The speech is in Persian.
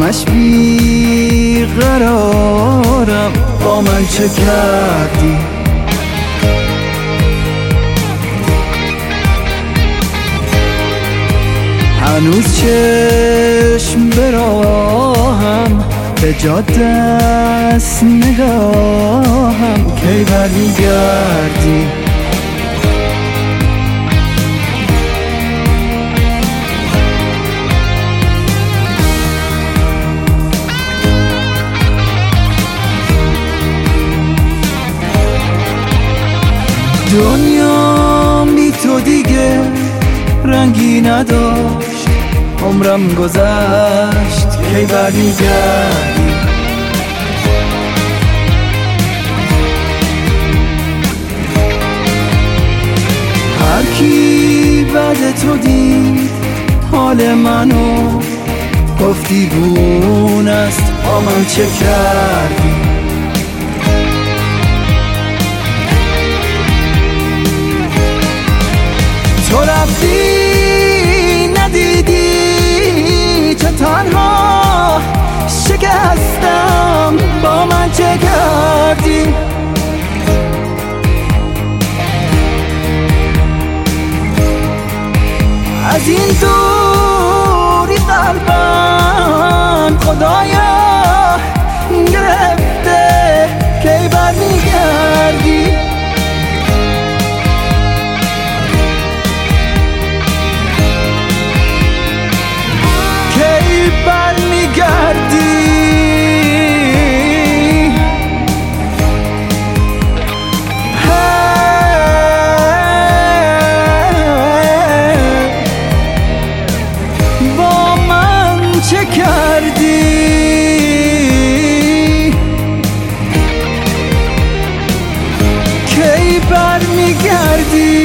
همش بی قرارم، با من چه کردی؟ هنوز چشم براهم، به جا دست نگاهم، کی برمیگردی؟ دنیا بی تو دیگه رنگی نداشت، عمرم گذشت، کی برمیگردی؟ هر کی بعد تو دید حال منو، گفتی گونه است، با من چه کردی؟ تو رفتی ندیدی چه تنها شکستم، با من چه کردی؟ از این دوری قلبم خدایا گرفته، کی برمیگردی؟ چه کردی؟ کی برمیگردی؟